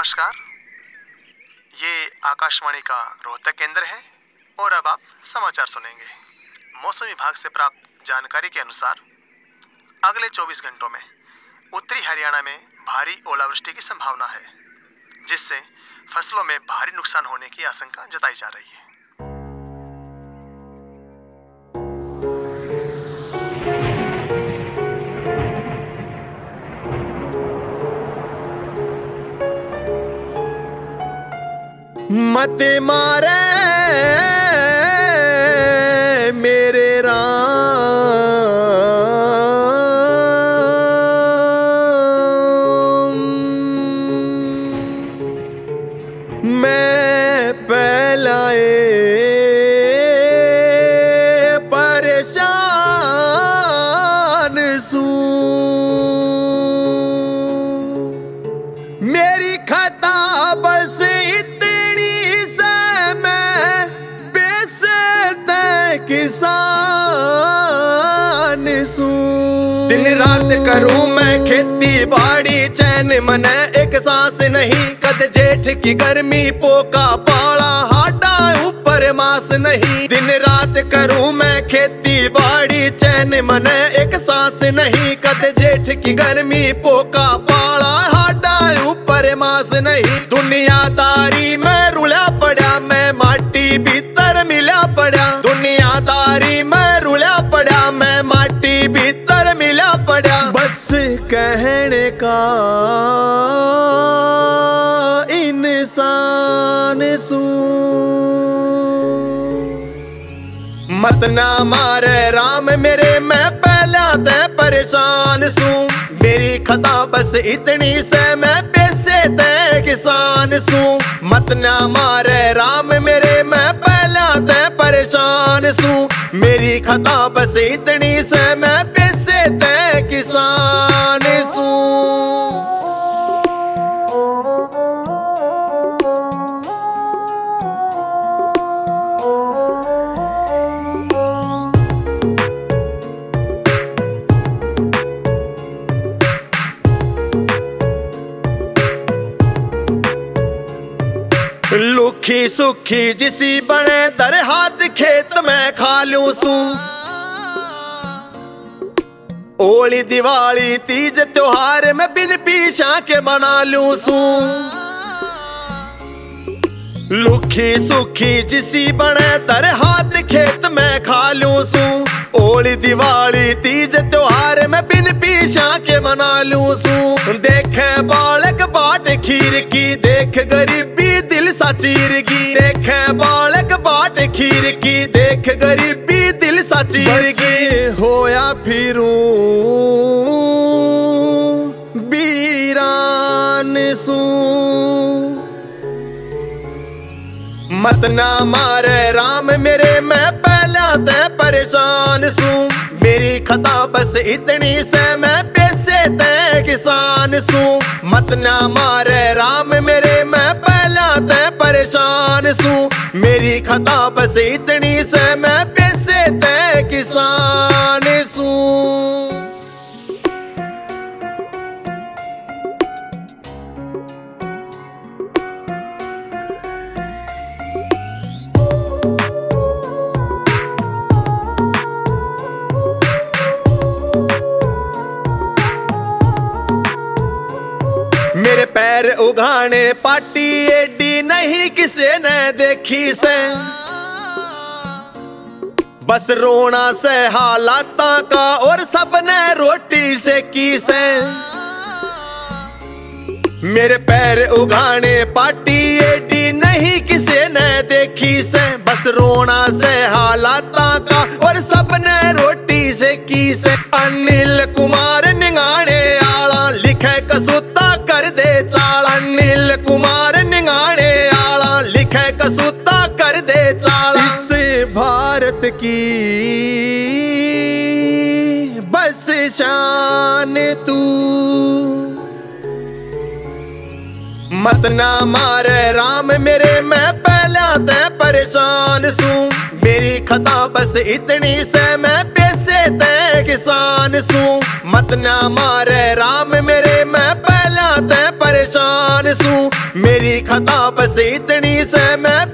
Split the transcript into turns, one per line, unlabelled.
नमस्कार, ये आकाशवाणी का रोहतक केंद्र है और अब आप समाचार सुनेंगे। मौसम विभाग से प्राप्त जानकारी के अनुसार अगले 24 घंटों में उत्तरी हरियाणा में भारी ओलावृष्टि की संभावना है, जिससे फसलों में भारी नुकसान होने की आशंका जताई जा रही है। मत मारे मेरे राम, मैं पहलाए परेशान सूं, मेरी खता बस किसान सूं। दिन रात करूं मैं खेती बाड़ी, चैन मन एक सांस नहीं। कद जेठ की गर्मी पोका पाला, हाटा ऊपर मास नहीं। दिन रात करूं मैं खेती बाड़ी, चैन मन एक सांस नहीं। कद जेठ की गर्मी पोका पाला, हाटा ऊपर मास नहीं। दुनियादारी में रुला पड़ा, मैं माटी भीतर मिला पड़ा। दुनियादारी में रुला पड़ा, मैं माटी भीतर मिला पड़ा। बस कहने का इंसान सूं, मत ना मारे राम मेरे, मैं पहला ते परेशान सूं। मेरी खता बस इतनी से, मैं पैसे ते किसान सूं। मत ना मारे राम मेरे, मैं पहला ते परेशान सूं। मेरी खता बस इतनी से, मैं पैसे ते किसान सूं। लुखी सुखी जिसी बने दर हाथ खेत में खा लूं सूं। ओली दिवाली तीज त्योहार में बिन पीछा के बना लूं सूं। लुखी सुखी जिसी बने दर हाथ खेत में खा लूं सूं। ओली दिवाली तीज त्योहार में बिन पीछा के बना लूं सूं। देखे बालक बाट खीर की, देख गरीबी दिल सा चीर की। देखे बालक बाट खीर की, देख गरीबी दिल सा चीर की। होया फिरूं वीरान सूं, मत ना मारे राम मेरे, मैं पहला ते परेशान सूं। मेरी खता बस इतनी से, मैं पैसे ते किसान सूं। मत ना मारे राम मेरे, मैं पहला ते परेशान सूं। मेरी खता बस इतनी से, मैं पैसे ते किसान सूं। मेरे पैर उगाने पाटी एडी नहीं किसे ने देखी से। बस रोना से हालाता का, और सबने रोटी से की से। मेरे पैर उगाने पाटी एडी नहीं किसे ने देखी से। बस रोना से हालाता का, और सबने रोटी से की से। अनिल कुमार निगाने आला, लिखे कसूता कर दे चाल। अनिल कुमार निगाने आला, लिखे कसूता कर दे चाल। इस भारत की बस शान तू, मत ना मारे राम मेरे, मैं पहला ते परेशान सूं। मेरी खता बस इतनी से, मैं पैसे ते किसान सूं। मत ना मारे राम मेरे, मैं पहला ते परेशान मान सू। मेरी खता बस इतनी से मैं